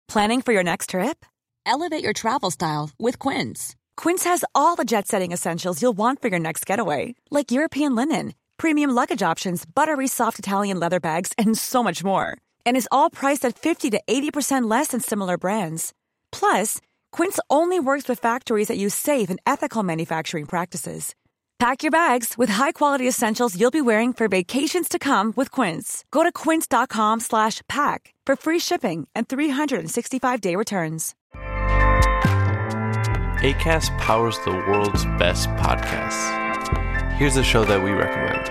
Planning for your next trip? Elevate your travel style with Quince. Quince has all the jet-setting essentials you'll want for your next getaway, like European linen, premium luggage options, buttery soft Italian leather bags, and so much more. And is all priced at 50 to 80% less than similar brands. Plus, Quince only works with factories that use safe and ethical manufacturing practices. Pack your bags with high-quality essentials you'll be wearing for vacations to come with Quince. Go to quince.com/pack for free shipping and 365-day returns. Acast powers the world's best podcasts. Here's a show that we recommend.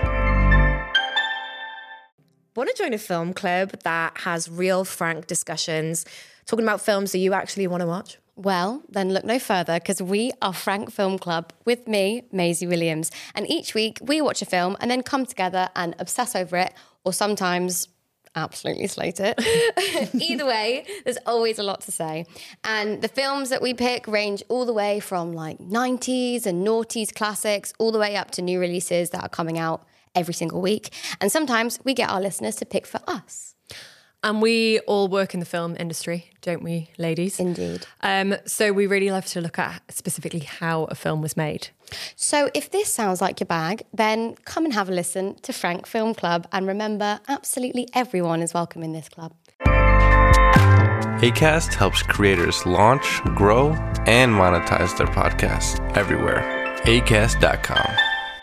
Want to join a film club that has real, frank discussions, talking about films that you actually want to watch? Well, then look no further, because we are Frank Film Club with me, Maisie Williams. And each week we watch a film and then come together and obsess over it, or sometimes absolutely slate it. Either way, there's always a lot to say. And the films that we pick range all the way from like 90s and noughties classics, all the way up to new releases that are coming out every single week. And sometimes we get our listeners to pick for us. And we all work in the film industry, don't we, ladies? Indeed. So we really love to look at specifically how a film was made. So if this sounds like your bag, then come and have a listen to Frank Film Club. And remember, absolutely everyone is welcome in this club. Acast helps creators launch, grow, and monetize their podcasts everywhere. Acast.com.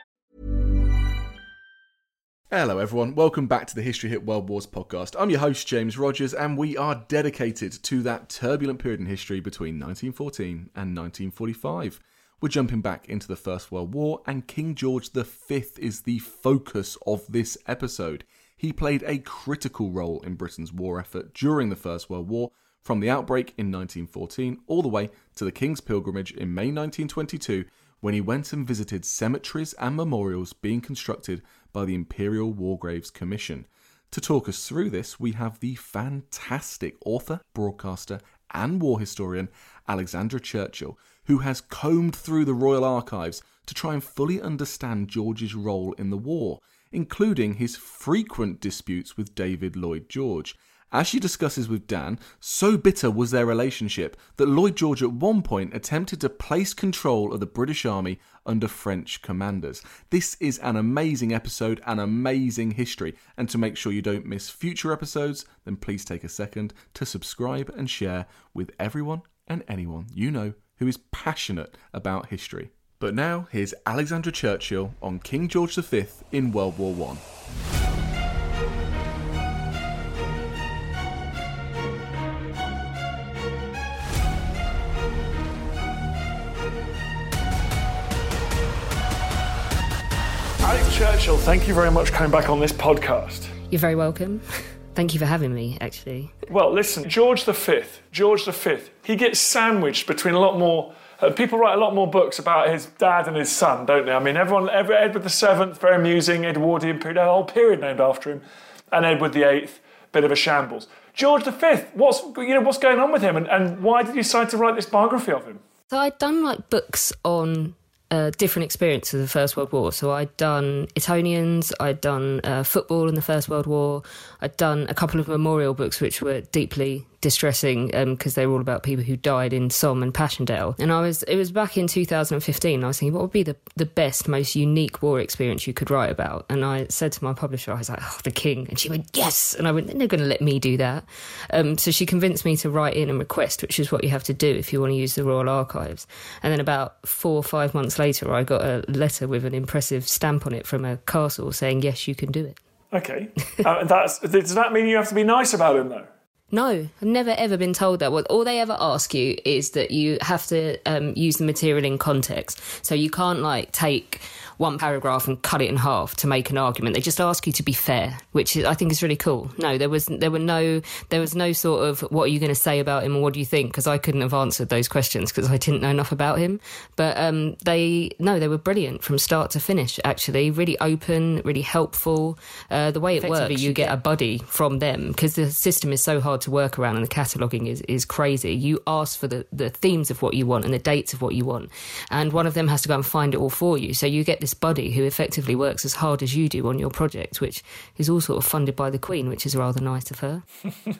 Hello everyone, welcome back to the History Hit World Wars podcast. I'm your host James Rogers, and we are dedicated to that turbulent period in history between 1914 and 1945. We're jumping back into the First World War, and King George V is the focus of this episode. He played a critical role in Britain's war effort during the First World War, from the outbreak in 1914 all the way to the King's Pilgrimage in May 1922, when he went and visited cemeteries and memorials being constructed by the Imperial War Graves Commission. To talk us through this, we have the fantastic author, broadcaster, and war historian Alexandra Churchill, who has combed through the Royal Archives to try and fully understand George's role in the war, including his frequent disputes with David Lloyd George. As she discusses with Dan, so bitter was their relationship that Lloyd George at one point attempted to place control of the British Army under French commanders. This is an amazing episode, an amazing history, and to make sure you don't miss future episodes, then please take a second to subscribe and share with everyone and anyone you know who is passionate about history. But now, here's Alexandra Churchill on King George V in World War I. Alex Churchill, thank you very much for coming back on this podcast. You're very welcome. Thank you for having me, actually. Well, listen, George V, he gets sandwiched between a lot more... people write a lot more books about his dad and his son, don't they? I mean, Edward VII, very amusing, Edwardian period, a whole period named after him, and Edward VIII, bit of a shambles. George V, what's going on with him, and why did you decide to write this biography of him? So I'd done books on different experiences of the First World War. So I'd done Etonians, I'd done football in the First World War, I'd done a couple of memorial books which were deeply distressing because they were all about people who died in Somme and Passchendaele. And it was back in 2015, I was thinking, what would be the best, most unique war experience you could write about? And I said to my publisher, I was like, the King. And she went, yes! And I went, they're not going to let me do that. So she convinced me to write in and request, which is what you have to do if you want to use the Royal Archives. And then about 4 or 5 months later, I got a letter with an impressive stamp on it from a castle saying, yes, you can do it. Okay. Does that mean you have to be nice about him, though? No, I've never ever been told that. All they ever ask you is that you have to use the material in context. So you can't take one paragraph and cut it in half to make an argument. They just ask you to be fair, which I think is really cool. No, there was no sort of, what are you going to say about him or what do you think? Because I couldn't have answered those questions because I didn't know enough about him. But they were brilliant from start to finish, actually. Really open, really helpful. The way it works, you get a buddy from them because the system is so hard to work around and the cataloguing is crazy. You ask for the themes of what you want and the dates of what you want. And one of them has to go and find it all for you. So you get this this buddy who effectively works as hard as you do on your project, which is all sort of funded by the Queen, which is rather nice of her.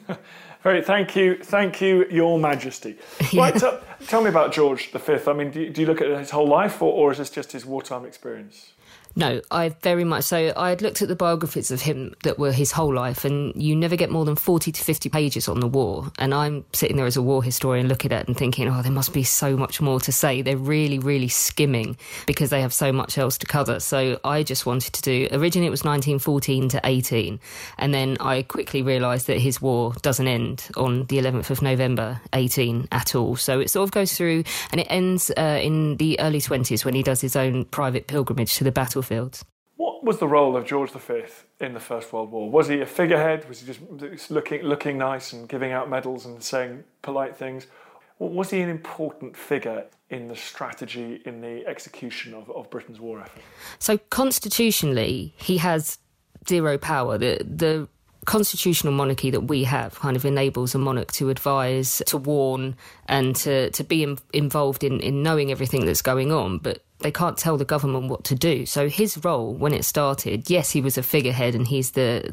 Very, thank you, Your Majesty. Yeah. Right, tell me about George V. I mean, do you look at his whole life, or is this just his wartime experience? No, I very much so. I had looked at the biographies of him that were his whole life, and you never get more than 40 to 50 pages on the war. And I'm sitting there as a war historian looking at it and thinking, oh, there must be so much more to say. They're really, really skimming because they have so much else to cover. So I just wanted to do, originally it was 1914 to 18. And then I quickly realised that his war doesn't end on the 11th of November 18 at all. So it sort of goes through, and it ends in the early 20s when he does his own private pilgrimage to the battlefields. What was the role of George V in the First World War? Was he a figurehead? Was he just looking nice and giving out medals and saying polite things? Or was he an important figure in the strategy, in the execution of Britain's war effort? So constitutionally, he has zero power. The constitutional monarchy that we have kind of enables a monarch to advise, to warn, and to be involved in knowing everything that's going on, but they can't tell the government what to do. So his role, when it started, yes, he was a figurehead and he's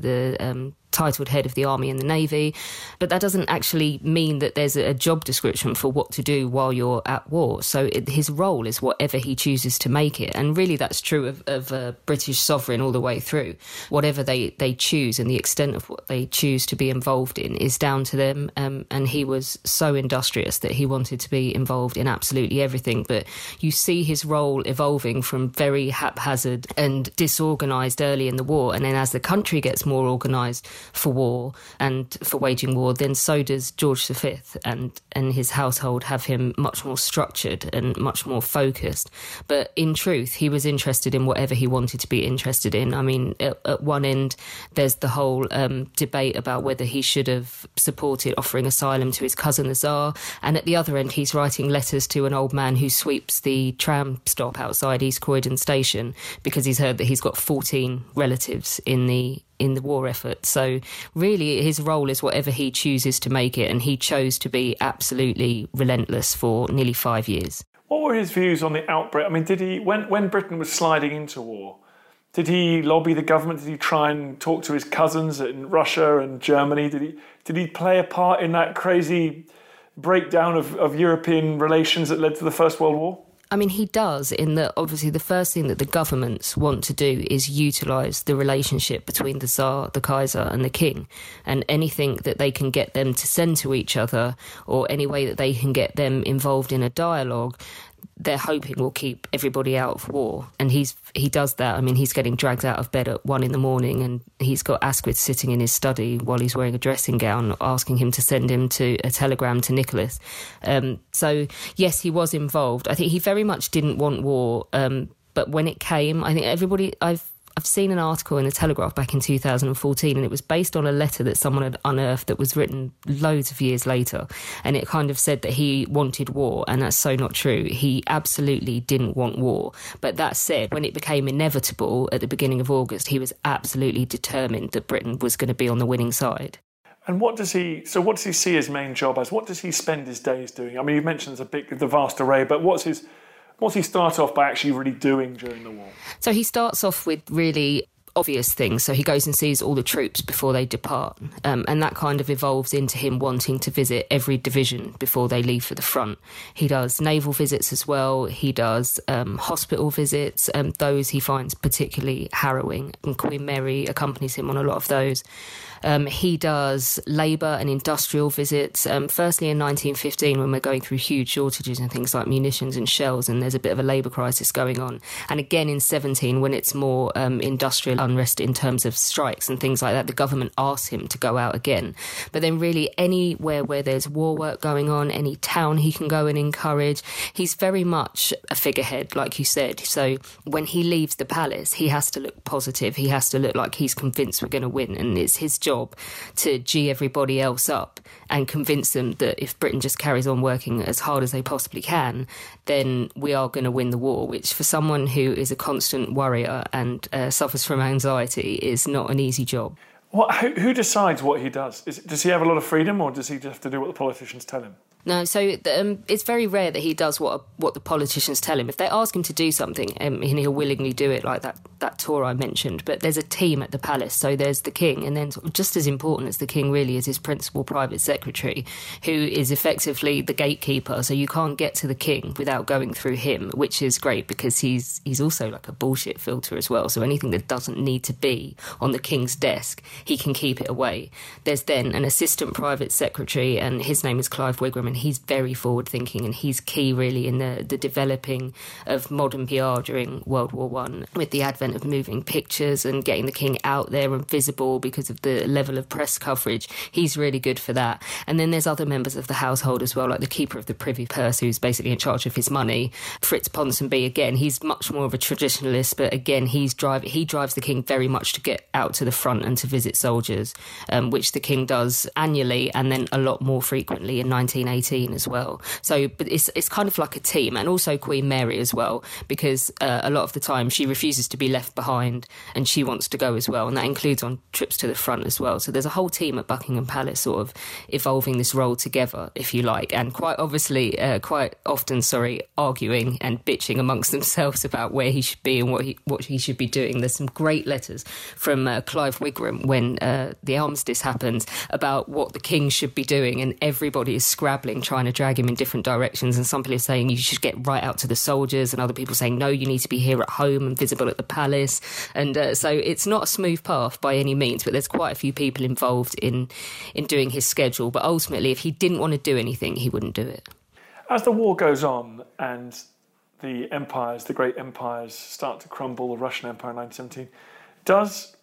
the titled head of the Army and the Navy, but that doesn't actually mean that there's a job description for what to do while you're at war. So his role is whatever he chooses to make it. And really that's true of a British sovereign all the way through. Whatever they choose and the extent of what they choose to be involved in is down to them. And he was so industrious that he wanted to be involved in absolutely everything. But you see his role evolving from very haphazard and disorganised early in the war. And then as the country gets more organised for war and for waging war, then so does George V, and his household have him much more structured and much more focused. But in truth, he was interested in whatever he wanted to be interested in. I mean, at one end, there's the whole debate about whether he should have supported offering asylum to his cousin, the Tsar, and at the other end, he's writing letters to an old man who sweeps the tram stop outside East Croydon Station because he's heard that he's got 14 relatives in the war effort. So really his role is whatever he chooses to make it, and he chose to be absolutely relentless for nearly 5 years. What were his views on the outbreak? I mean, did he, when Britain was sliding into war, did he lobby the government? Did he try and talk to his cousins in Russia and Germany? Did he play a part in that crazy breakdown of European relations that led to the First World War? I mean, he does, in that obviously the first thing that the governments want to do is utilise the relationship between the Tsar, the Kaiser and the King, and anything that they can get them to send to each other or any way that they can get them involved in a dialogue, they're hoping will keep everybody out of war. And he does that. I mean, he's getting dragged out of bed at 1 a.m. and he's got Asquith sitting in his study while he's wearing a dressing gown, asking him to send him to a telegram to Nicholas. So, yes, he was involved. I think he very much didn't want war, but when it came, I think everybody... I've seen an article in the Telegraph back in 2014, and it was based on a letter that someone had unearthed that was written loads of years later. And it kind of said that he wanted war, and that's so not true. He absolutely didn't want war. But that said, when it became inevitable at the beginning of August, he was absolutely determined that Britain was going to be on the winning side. And what does he see his main job as? What does he spend his days doing? I mean, you mentioned the vast array, but what's he start off by actually really doing during the war? So he starts off with really obvious things. So he goes and sees all the troops before they depart. And that kind of evolves into him wanting to visit every division before they leave for the front. He does naval visits as well. He does hospital visits. Those he finds particularly harrowing. And Queen Mary accompanies him on a lot of those. He does labour and industrial visits, firstly in 1915 when we're going through huge shortages and things like munitions and shells, and there's a bit of a labour crisis going on. And again in 17 when it's more industrial unrest in terms of strikes and things like that, the government asks him to go out again. But then really anywhere where there's war work going on, any town he can go and encourage, he's very much a figurehead, like you said. So when he leaves the palace, he has to look positive. He has to look like he's convinced we're going to win, and it's his job to gee everybody else up and convince them that if Britain just carries on working as hard as they possibly can, then we are going to win the war, which for someone who is a constant worrier and suffers from anxiety is not an easy job. Who decides what he does? Does he have a lot of freedom, or does he just have to do what the politicians tell him? No, so it's very rare that he does what the politicians tell him. If they ask him to do something, and he'll willingly do it, like that tour I mentioned. But there's a team at the palace, so there's the king, and then sort of just as important as the king really is his principal private secretary, who is effectively the gatekeeper. So you can't get to the king without going through him, which is great because he's also like a bullshit filter as well. So anything that doesn't need to be on the king's desk, he can keep it away. There's then an assistant private secretary, and his name is Clive Wigram, and he's very forward-thinking, and he's key really in the developing of modern PR during World War I, with the advent of moving pictures and getting the king out there and visible because of the level of press coverage. He's really good for that. And then there's other members of the household as well, like the keeper of the privy purse, who's basically in charge of his money. Fritz Ponsonby, again, he's much more of a traditionalist, but again, he drives the king very much to get out to the front and to visit soldiers, which the king does annually and then a lot more frequently in 1918 as well. So, but it's kind of like a team, and also Queen Mary as well, because a lot of the time she refuses to be left behind and she wants to go as well, and that includes on trips to the front as well. So there's a whole team at Buckingham Palace sort of evolving this role together, if you like, and quite often arguing and bitching amongst themselves about where he should be and what he should be doing. There's some great letters from Clive Wigram when the armistice happens about what the king should be doing, and everybody is scrabbling, trying to drag him in different directions, and some people are saying you should get right out to the soldiers, and other people saying no, you need to be here at home and visible at the palace. And so it's not a smooth path by any means, but there's quite a few people involved in doing his schedule. But ultimately, if he didn't want to do anything, he wouldn't do it. As the war goes on and the great empires start to crumble, the Russian Empire in 1917, does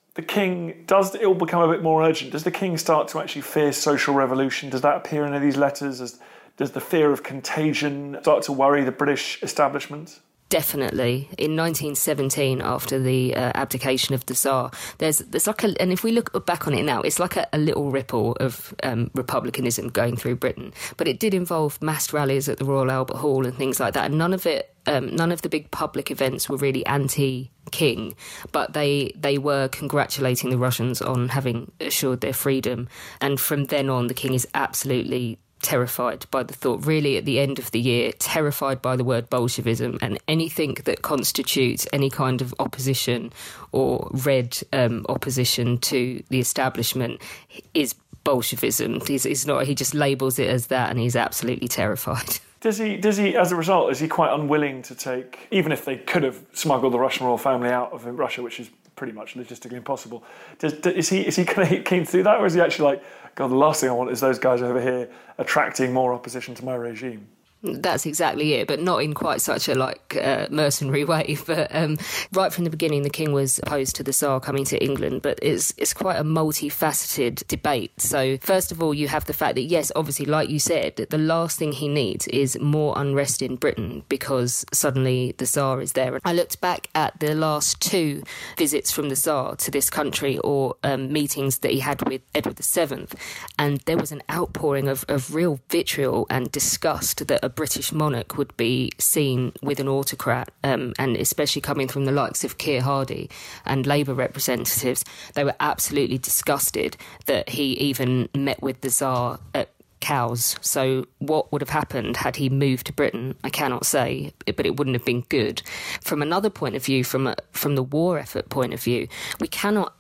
it all become a bit more urgent? Does the king start to actually fear social revolution? Does that appear in any of these letters? Does the fear of contagion start to worry the British establishment? Definitely. In 1917, after the abdication of the Tsar, there's like and if we look back on it now, it's like a little ripple of republicanism going through Britain. But it did involve mass rallies at the Royal Albert Hall and things like that. And none of the big public events were really anti-king, but they were congratulating the Russians on having assured their freedom. And from then on, the king is absolutely terrified by the thought, really at the end of the year, terrified by the word Bolshevism, and anything that constitutes any kind of opposition or red opposition to the establishment is Bolshevism. He just labels it as that, and he's absolutely terrified. Does he, as a result, is he quite unwilling to take, even if they could have smuggled the Russian royal family out of Russia, which is pretty much logistically impossible, is he kind of keen to do that, or is he actually like, God, the last thing I want is those guys over here attracting more opposition to my regime? That's exactly it, but not in quite such a mercenary way. But right from the beginning, the king was opposed to the Tsar coming to England, but it's quite a multifaceted debate. So first of all, you have the fact that, yes, obviously, like you said, that the last thing he needs is more unrest in Britain because suddenly the Tsar is there. I looked back at the last two visits from the Tsar to this country, or meetings that he had with Edward VII, and there was an outpouring of real vitriol and disgust that a British monarch would be seen with an autocrat, and especially coming from the likes of Keir Hardie and Labour representatives. They were absolutely disgusted that he even met with the Tsar at Cowes. So what would have happened had he moved to Britain, I cannot say, but it wouldn't have been good. From another point of view, from the war effort point of view, we cannot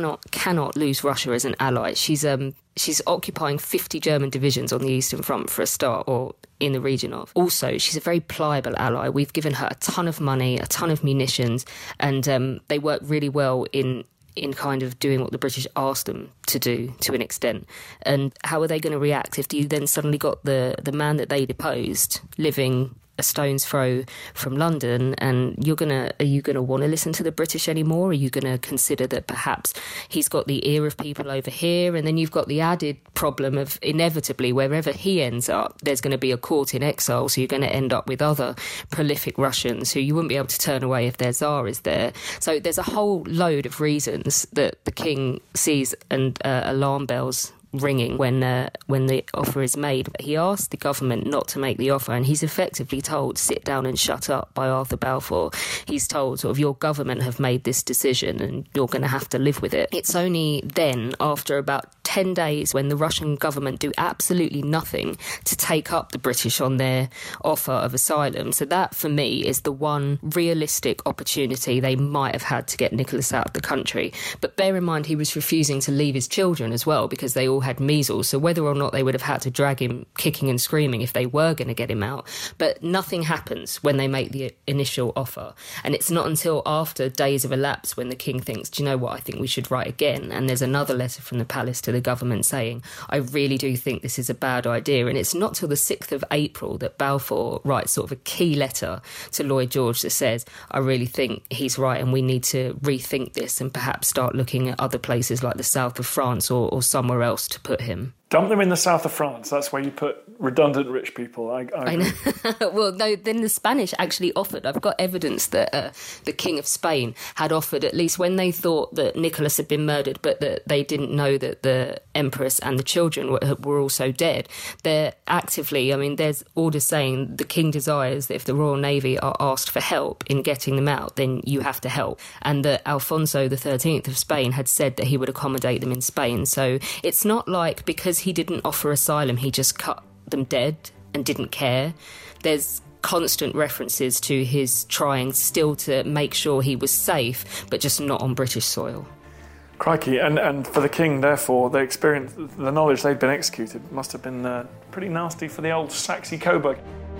lose Russia as an ally. She's occupying 50 German divisions on the Eastern Front for a start, or in the region of. Also, she's a very pliable ally. We've given her a ton of money, a ton of munitions, and they work really well in kind of doing what the British asked them to do to an extent. And how are they going to react if you then suddenly got the man that they deposed living a stone's throw from London, and are you gonna want to listen to the British anymore? Are you going to consider that perhaps he's got the ear of people over here? And then you've got the added problem of inevitably wherever he ends up, there's going to be a court in exile, so you're going to end up with other prolific Russians who you wouldn't be able to turn away if their Tsar is there. So there's a whole load of reasons that the king sees and alarm bells ringing when the offer is made. He asked the government not to make the offer, and he's effectively told, sit down and shut up, by Arthur Balfour. He's told, sort of, your government have made this decision and you're going to have to live with it. It's only then, after about 10 days, when the Russian government do absolutely nothing to take up the British on their offer of asylum. So that, for me, is the one realistic opportunity they might have had to get Nicholas out of the country. But bear in mind, he was refusing to leave his children as well, because they all had measles. So whether or not they would have had to drag him kicking and screaming if they were going to get him out. But nothing happens when they make the initial offer. And it's not until after days have elapsed when the king thinks, do you know what, I think we should write again. And there's another letter from the palace to the government saying, I really do think this is a bad idea. And it's not till the 6th of April that Balfour writes sort of a key letter to Lloyd George that says, I really think he's right and we need to rethink this and perhaps start looking at other places like the south of France or somewhere else to put him. Dump them in the south of France. That's where you put redundant rich people. I know. Well, no, then the Spanish actually offered. I've got evidence that the King of Spain had offered, at least when they thought that Nicholas had been murdered, but that they didn't know that the Empress and the children were also dead. They're actively, I mean, there's orders saying the King desires that if the Royal Navy are asked for help in getting them out, then you have to help. And that Alfonso XIII of Spain had said that he would accommodate them in Spain. So it's not like because he didn't offer asylum, he just cut them dead and didn't care. There's constant references to his trying still to make sure he was safe, but just not on British soil. Crikey, and for the king, therefore, the knowledge they'd been executed must have been pretty nasty for the old Saxe Coburg.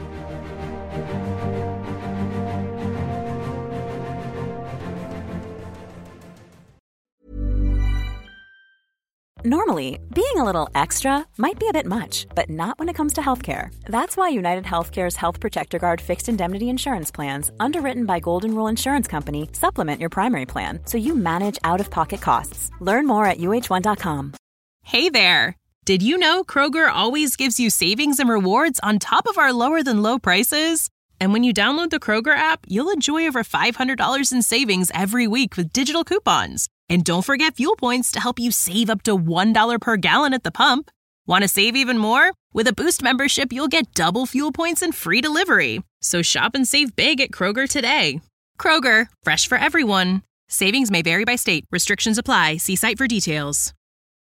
Normally, being a little extra might be a bit much, but not when it comes to healthcare. That's why United Healthcare's Health Protector Guard fixed indemnity insurance plans, underwritten by Golden Rule Insurance Company, supplement your primary plan so you manage out-of-pocket costs. Learn more at UH1.com. Hey there! Did you know Kroger always gives you savings and rewards on top of our lower-than-low prices? And when you download the Kroger app, you'll enjoy over $500 in savings every week with digital coupons. And don't forget fuel points to help you save up to $1 per gallon at the pump. Want to save even more? With a Boost membership, you'll get double fuel points and free delivery. So shop and save big at Kroger today. Kroger, fresh for everyone. Savings may vary by state. Restrictions apply. See site for details.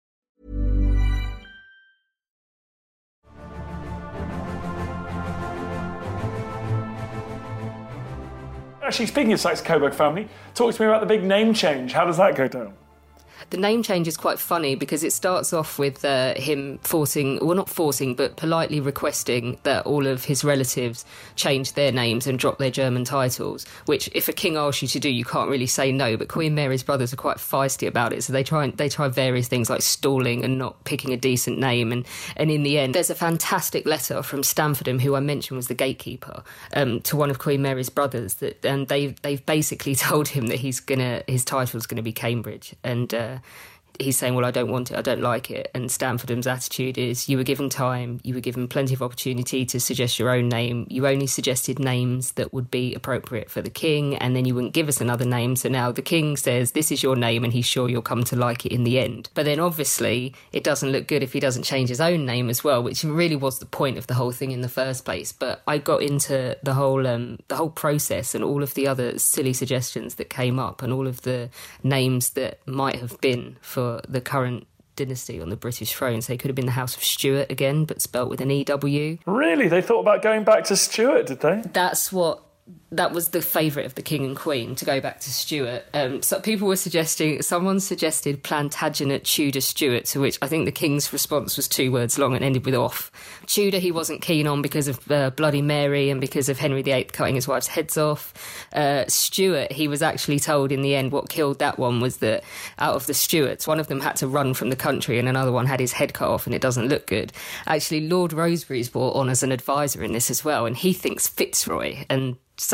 Actually, speaking of Saxe Coburg family, talk to me about the big name change. How does that go down? The name change is quite funny because it starts off with him but politely requesting that all of his relatives change their names and drop their German titles, which if a king asks you to do, you can't really say no. But Queen Mary's brothers are quite feisty about it, so they try various things like stalling and not picking a decent name. And in the end, there's a fantastic letter from Stamfordham, who I mentioned was the gatekeeper, to one of Queen Mary's brothers, and they've basically told him that his title's going to be Cambridge, and he's saying, well, I don't want it, I don't like it. And Stamfordham's attitude is, you were given time, you were given plenty of opportunity to suggest your own name. You only suggested names that would be appropriate for the king, and then you wouldn't give us another name. So now the king says, this is your name, and he's sure you'll come to like it in the end. But then obviously it doesn't look good if he doesn't change his own name as well, which really was the point of the whole thing in the first place. But I got into the whole process and all of the other silly suggestions that came up and all of the names that might have been for the current dynasty on the British throne. So they could have been the House of Stuart again, but spelt with an EW. Really? They thought about going back to Stuart, did they? That was the favourite of the king and queen, to go back to Stuart. So people were someone suggested Plantagenet Tudor Stuart, to which I think the king's response was 2 words long and ended with off. Tudor he wasn't keen on because of Bloody Mary and because of Henry VIII cutting his wife's heads off. Stuart, he was actually told in the end what killed that one was that out of the Stuarts, one of them had to run from the country and another one had his head cut off, and it doesn't look good. Actually, Lord Rosebery's brought on as an advisor in this as well, and he thinks Fitzroy, and so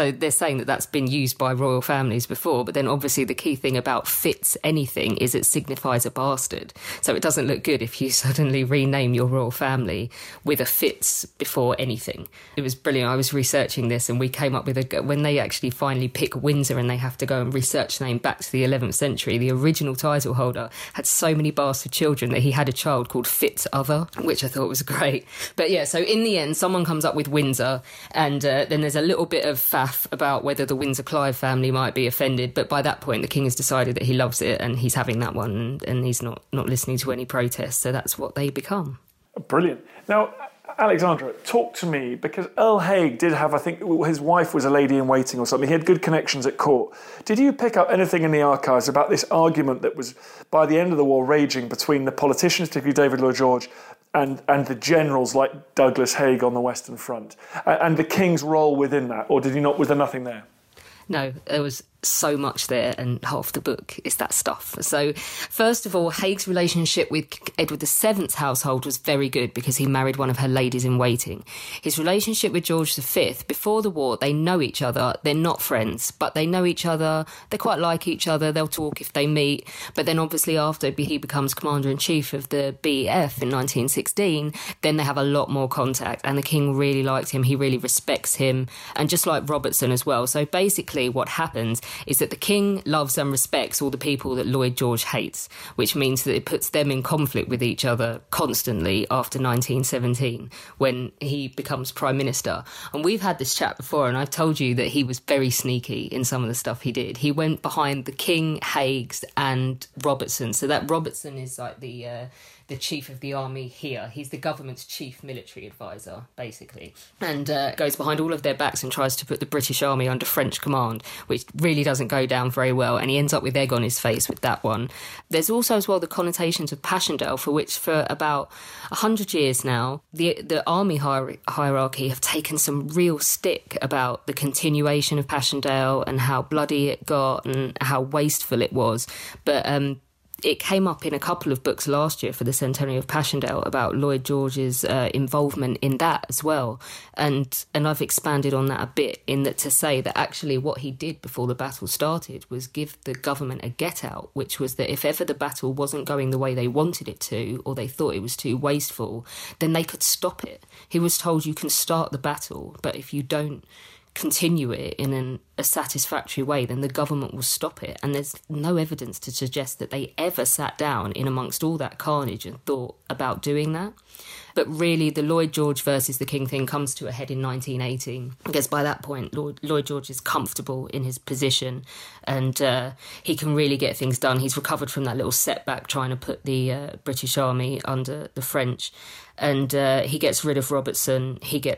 So they're saying that that's been used by royal families before, but then obviously the key thing about Fitz anything is it signifies a bastard. So it doesn't look good if you suddenly rename your royal family with a Fitz before anything. It was brilliant. I was researching this and we came up with when they actually finally pick Windsor and they have to go and research the name back to the 11th century, the original title holder had so many bastard children that he had a child called Fitz Other, which I thought was great. But yeah, so in the end, someone comes up with Windsor, and then there's a little bit of faff about whether the Windsor-Clive family might be offended. But by that point, the king has decided that he loves it and he's having that one, and he's not listening to any protests. So that's what they become. Brilliant. Now, Alexandra, talk to me, because Earl Haig did have, I think his wife was a lady in waiting or something. He had good connections at court. Did you pick up anything in the archives about this argument that was, by the end of the war, raging between the politicians, particularly David Lloyd George, and the generals like Douglas Haig on the Western Front, and the king's role within that? Or was there nothing there? No, there was so much there, and half the book is that stuff. So, first of all, Haig's relationship with Edward VII's household was very good because he married one of her ladies-in-waiting. His relationship with George V, before the war, they know each other. They're not friends, but they know each other. They quite like each other. They'll talk if they meet. But then, obviously, after he becomes Commander-in-Chief of the BEF in 1916, then they have a lot more contact, and the king really liked him. He really respects him, and just like Robertson as well. So, basically, what happens is that the king loves and respects all the people that Lloyd George hates, which means that it puts them in conflict with each other constantly after 1917 when he becomes Prime Minister. And we've had this chat before, and I've told you that he was very sneaky in some of the stuff he did. He went behind the king, Haigs and Robertson. So that Robertson is like the chief of the army here. He's the government's chief military advisor, basically, and goes behind all of their backs and tries to put the British army under French command, which really doesn't go down very well, and he ends up with egg on his face with that one. There's also as well the connotations of Passchendaele, for which for about 100 years now, the army hierarchy have taken some real stick about the continuation of Passchendaele and how bloody it got and how wasteful it was. But it came up in a couple of books last year for the centenary of Passchendaele about Lloyd George's involvement in that as well. And I've expanded on that a bit in that to say that actually what he did before the battle started was give the government a get-out, which was that if ever the battle wasn't going the way they wanted it to, or they thought it was too wasteful, then they could stop it. He was told, you can start the battle, but if you don't continue it in a satisfactory way, then the government will stop it. And there's no evidence to suggest that they ever sat down in amongst all that carnage and thought about doing that. But really, the Lloyd George versus the king thing comes to a head in 1918, because by that point, Lloyd George is comfortable in his position and he can really get things done. He's recovered from that little setback trying to put the British army under the French, and he gets rid of Robertson.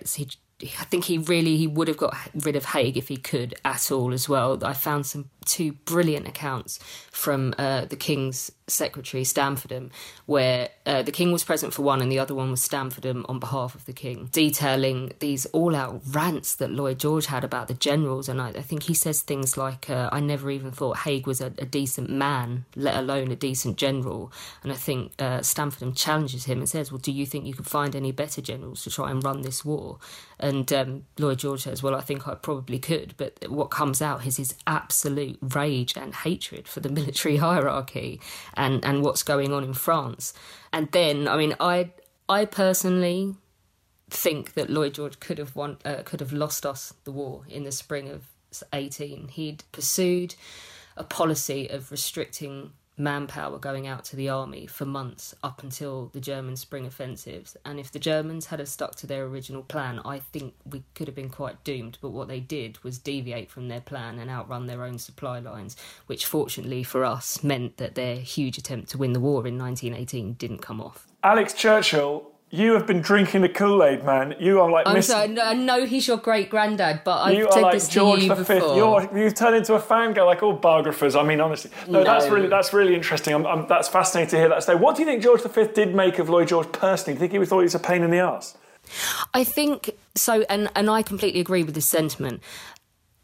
I think he would have got rid of Haig if he could at all as well. I found two brilliant accounts from the King's secretary, Stamfordham, where the King was present for one and the other one was Stamfordham on behalf of the King, detailing these all-out rants that Lloyd George had about the generals. And I think he says things like, I never even thought Haig was a decent man, let alone a decent general. And I think Stamfordham challenges him and says, well, do you think you could find any better generals to try and run this war? And Lloyd George says, well, I think I probably could. But what comes out is his absolute rage and hatred for the military hierarchy and what's going on in France. And then, I mean, I personally think that Lloyd George could have lost us the war in the spring of 18. He'd pursued a policy of restricting manpower going out to the army for months up until the German spring offensives, and if the Germans had stuck to their original plan, I think we could have been quite doomed. But what they did was deviate from their plan and outrun their own supply lines, which fortunately for us meant that their huge attempt to win the war in 1918 didn't come off. Alex Churchill, you have been drinking the Kool-Aid, man. You are like... I know he's your great-granddad, but I've said like this George to you before. You've turned into a fangirl like all biographers. I mean, honestly. No. That's really interesting. That's fascinating to hear that story. What do you think George V did make of Lloyd George personally? Do you think he thought he was a pain in the arse? I think so, and I completely agree with this sentiment.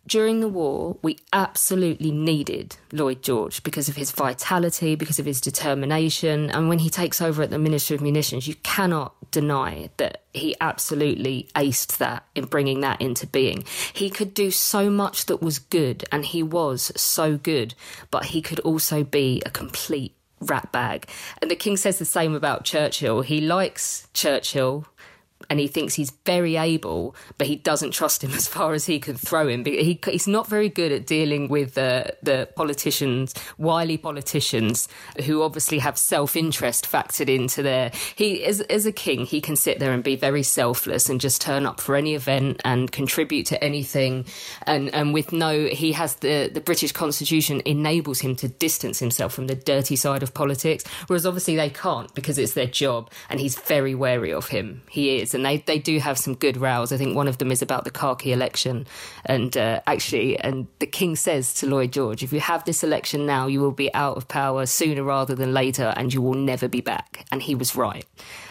During the war, we absolutely needed Lloyd George because of his vitality, because of his determination. And when he takes over at the Ministry of Munitions, you cannot deny that he absolutely aced that in bringing that into being. He could do so much that was good, and he was so good, but he could also be a complete ratbag. And the King says the same about Churchill. He likes Churchill and he thinks he's very able, but he doesn't trust him as far as he can throw him. He's not very good at dealing with the politicians, wily politicians, who obviously have self-interest factored into their... As a king, he can sit there and be very selfless and just turn up for any event and contribute to anything. And with he has the British Constitution enables him to distance himself from the dirty side of politics, whereas obviously they can't because it's their job, and he's very wary of him. He is. And they do have some good rows. I think one of them is about the khaki election. And and the King says to Lloyd George, if you have this election now, you will be out of power sooner rather than later, and you will never be back. And he was right.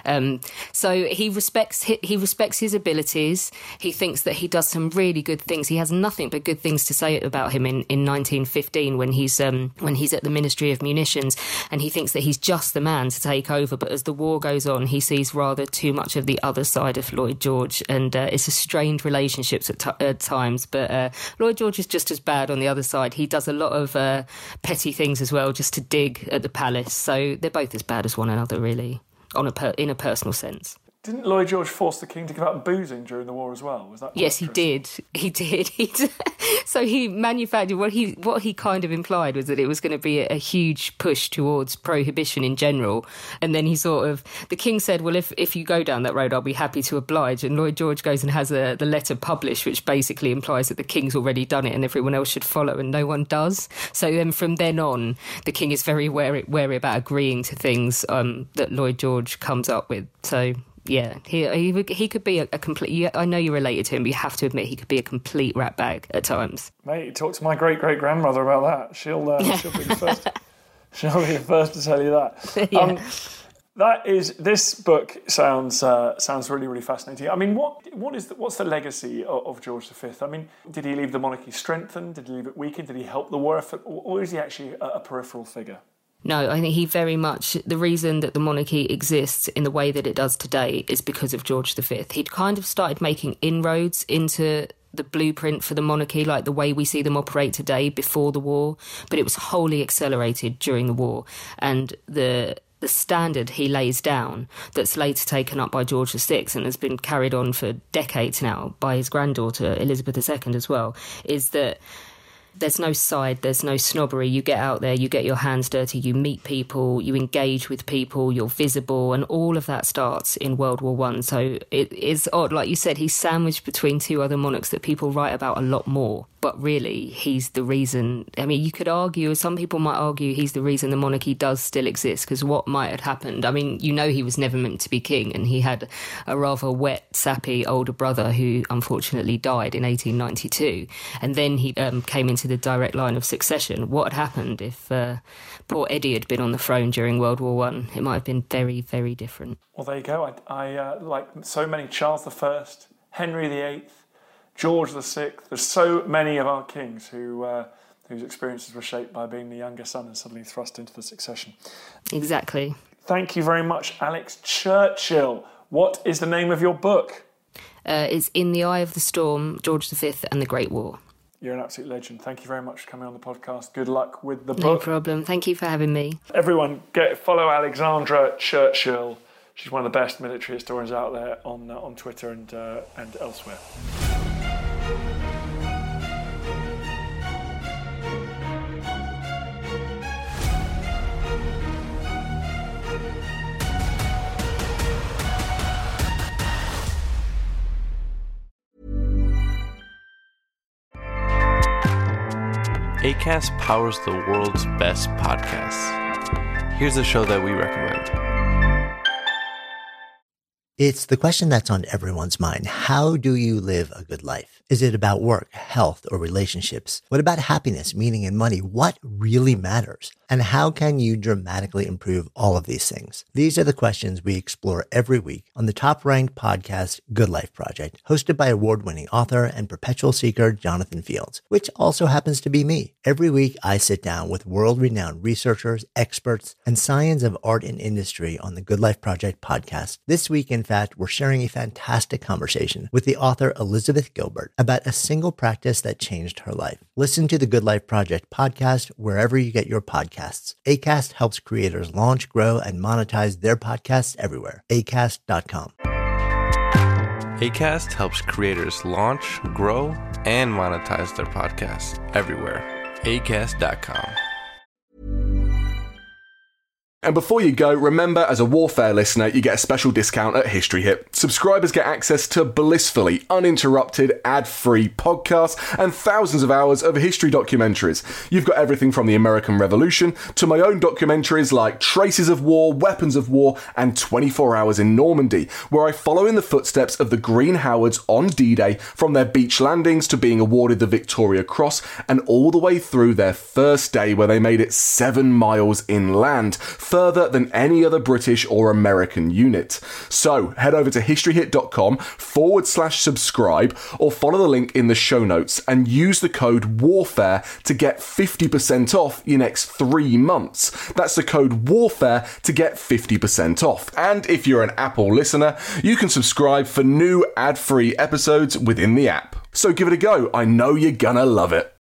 So he respects his abilities. He thinks that he does some really good things. He has nothing but good things to say about him in 1915 when he's at the Ministry of Munitions, and he thinks that he's just the man to take over. But as the war goes on, he sees rather too much of the other side of Lloyd George, and it's a strained relationships at times. But Lloyd George is just as bad on the other side. He does a lot of petty things as well, just to dig at the palace. So they're both as bad as one another, really, in a personal sense. Didn't Lloyd George force the King to give up boozing during the war as well? Was that? Yes, he did. He did. So he manufactured what he kind of implied was that it was going to be a huge push towards prohibition in general. And then the King said, well, if you go down that road, I'll be happy to oblige. And Lloyd George goes and has the letter published, which basically implies that the King's already done it and everyone else should follow, and no one does. So then from then on, the King is very wary about agreeing to things that Lloyd George comes up with. So... yeah, he could be a complete... I know you're related to him, but you have to admit he could be a complete ratbag at times. Mate, talk to my great-great-grandmother about that. She'll be the first. She'll be the first to tell you that. Yeah. This book sounds really, really fascinating. I mean, what's the legacy of George V? I mean, did he leave the monarchy strengthened? Did he leave it weakened? Did he help the war effort? Or is he actually a peripheral figure? No, I think he very much... the reason that the monarchy exists in the way that it does today is because of George V. He'd kind of started making inroads into the blueprint for the monarchy, like the way we see them operate today before the war, but it was wholly accelerated during the war. And the standard he lays down, that's later taken up by George VI and has been carried on for decades now by his granddaughter, Elizabeth II as well, is that there's no side, there's no snobbery. You get out there, you get your hands dirty, you meet people, you engage with people, you're visible, and all of that starts in World War I. So it is odd. Like you said, he's sandwiched between two other monarchs that people write about a lot more. But really, he's the reason... I mean, you could argue, some people might argue he's the reason the monarchy does still exist, because what might have happened? I mean, he was never meant to be king, and he had a rather wet, sappy older brother who unfortunately died in 1892. And then he came into the direct line of succession. What had happened if poor Eddie had been on the throne during World War I? It might have been very, very different. Well, there you go. I like so many, Charles I, Henry VIII, George VI. There's so many of our kings whose experiences were shaped by being the younger son and suddenly thrust into the succession. Exactly. Thank you very much, Alex Churchill. What is the name of your book? It's In the Eye of the Storm, George V and the Great War. You're an absolute legend. Thank you very much for coming on the podcast. Good luck with the book. No problem. Thank you for having me. Everyone, follow Alexandra Churchill. She's one of the best military historians out there on Twitter and elsewhere. Acast powers the world's best podcasts. Here's a show that we recommend. It's the question that's on everyone's mind. How do you live a good life? Is it about work, health, or relationships? What about happiness, meaning, and money? What really matters? And how can you dramatically improve all of these things? These are the questions we explore every week on the top-ranked podcast Good Life Project, hosted by award-winning author and perpetual seeker Jonathan Fields, which also happens to be me. Every week, I sit down with world-renowned researchers, experts, and science of art and industry on the Good Life Project podcast. This week, in fact, we're sharing a fantastic conversation with the author Elizabeth Gilbert about a single practice that changed her life. Listen to the Good Life Project podcast wherever you get your podcasts. Acast helps creators launch, grow, and monetize their podcasts everywhere. Acast.com. Acast helps creators launch, grow, and monetize their podcasts everywhere. Acast.com. And before you go, remember, as a Warfare listener, you get a special discount at History Hit. Subscribers get access to blissfully uninterrupted, ad-free podcasts and thousands of hours of history documentaries. You've got everything from the American Revolution to my own documentaries like Traces of War, Weapons of War, and 24 Hours in Normandy, where I follow in the footsteps of the Green Howards on D-Day, from their beach landings to being awarded the Victoria Cross, and all the way through their first day where they made it 7 miles inland, further than any other British or American unit. So head over to historyhit.com/subscribe or follow the link in the show notes and use the code WARFARE to get 50% off your next 3 months. That's the code WARFARE to get 50% off. And if you're an Apple listener, you can subscribe for new ad-free episodes within the app. So give it a go. I know you're gonna love it.